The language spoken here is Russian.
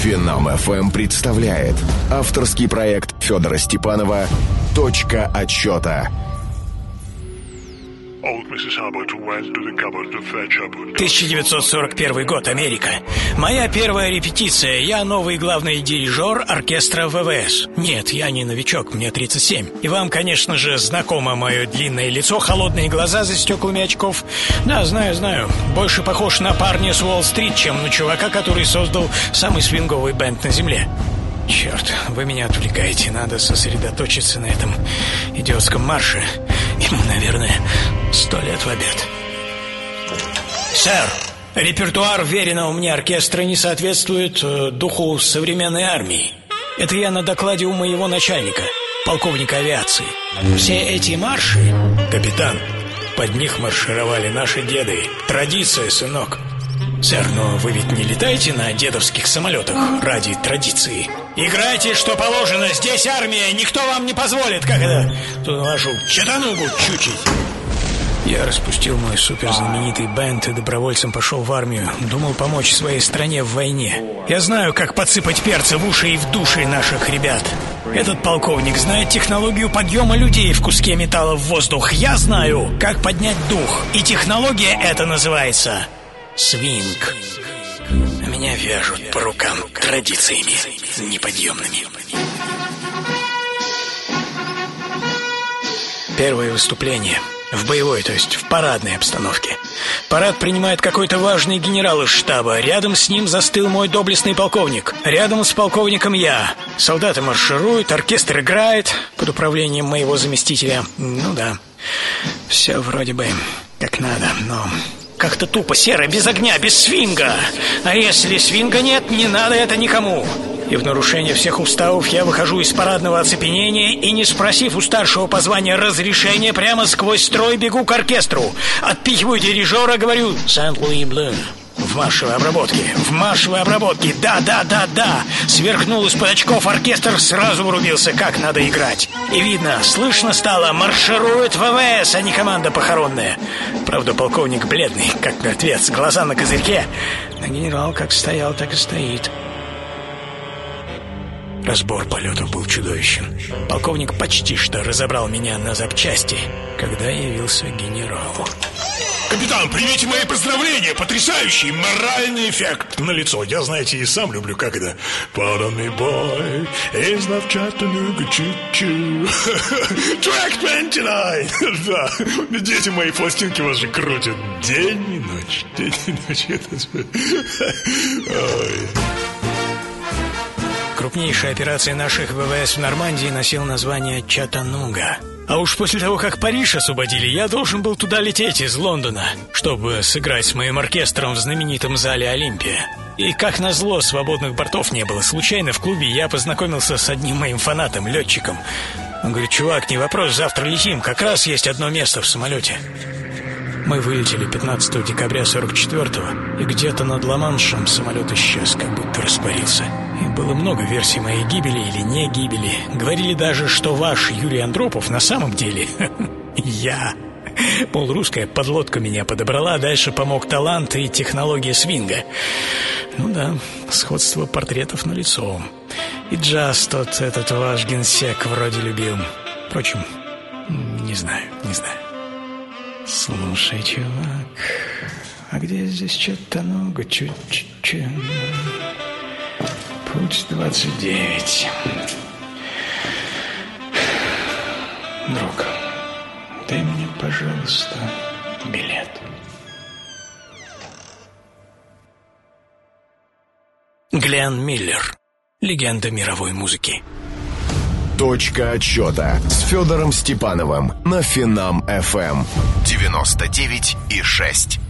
Финам ФМ представляет авторский проект Федора Степанова «Точка отсчета». 1941 год, Америка. Моя первая репетиция. Я новый главный дирижер оркестра ВВС. Нет, я не новичок, мне 37. И вам, конечно же, знакомо мое длинное лицо, холодные глаза за стеклами очков. Да, знаю. Больше похож на парня с Уолл-стрит, чем на чувака, который создал самый свинговый бэнд на земле. Черт, вы меня отвлекаете. Надо сосредоточиться на этом идиотском марше. Ему, наверное, 100 лет в обед. Сэр, репертуар веренного мне оркестра не соответствует духу современной армии. Это я на докладе у моего начальника, полковника авиации. Все эти марши, капитан, под них маршировали наши деды. Традиция, сынок. Сэр, но вы ведь не летаете на дедовских самолетах ради традиции? Играйте, что положено, здесь армия, никто вам не позволит. Как это? Тут нашу чатанугу чучить. Я распустил мой суперзнаменитый бэнд и добровольцем пошел в армию. Думал помочь своей стране в войне. Я знаю, как подсыпать перца в уши и в души наших ребят. Этот полковник знает технологию подъема людей в куске металла в воздух. Я знаю, как поднять дух. И технология эта называется свинг. А меня вяжут по рукам традициями неподъемными. Первое выступление. В боевой, то есть в парадной обстановке. Парад принимает какой-то важный генерал из штаба. Рядом с ним застыл мой доблестный полковник. Рядом с полковником я. Солдаты маршируют, оркестр играет под управлением моего заместителя. Ну да, все вроде бы как надо, но как-то тупо, серо, без огня, без свинга. А если свинга нет, не надо это никому. И в нарушение всех уставов я выхожу из парадного оцепенения и, не спросив у старшего по званию разрешения, прямо сквозь строй бегу к оркестру. Отпихиваю дирижера, говорю «Сент-Луи Блю». В маршевой обработке, да. Сверкнул из-под очков, оркестр сразу врубился, как надо играть. И видно, слышно стало, марширует ВВС, а не команда похоронная. Правда, полковник бледный, как мертвец, глаза на козырьке. А генерал как стоял, так и стоит. Разбор полетов был чудовищен. Полковник почти что разобрал меня на запчасти, когда явился генерал. Капитан, примите мои поздравления. Потрясающий моральный эффект налицо. Я, знаете, и сам люблю, как это. Pardon me, boy, is love Chattanooga choo-choo. Track 29. Да, дети мои, пластинки вас же крутят день и ночь. Ой. Крупнейшая операция наших ВВС в Нормандии носила название «Чаттануга». А уж после того, как Париж освободили, я должен был туда лететь из Лондона, чтобы сыграть с моим оркестром в знаменитом зале «Олимпия». И, как назло, свободных бортов не было. Случайно в клубе я познакомился с одним моим фанатом, летчиком. Он говорит: «Чувак, не вопрос, завтра летим, как раз есть одно место в самолете». Мы вылетели 15 декабря 44-го, и где-то над Ла-Маншем самолет исчез, как будто растворился. И было много версий моей гибели или не гибели. Говорили даже, что ваш Юрий Андропов на самом деле я. Мол, русская подлодка меня подобрала, дальше помог талант и технология свинга. Ну да, сходство портретов налицо. И джаз тот этот ваш генсек вроде любил. Впрочем, не знаю. Слушай, чувак, а где здесь Чаттануга? Путь 29. Друг, дай мне, пожалуйста, билет. Гленн Миллер. Легенда мировой музыки. «Точка отсчета» с Федором Степановым на Финам ФМ 99,6.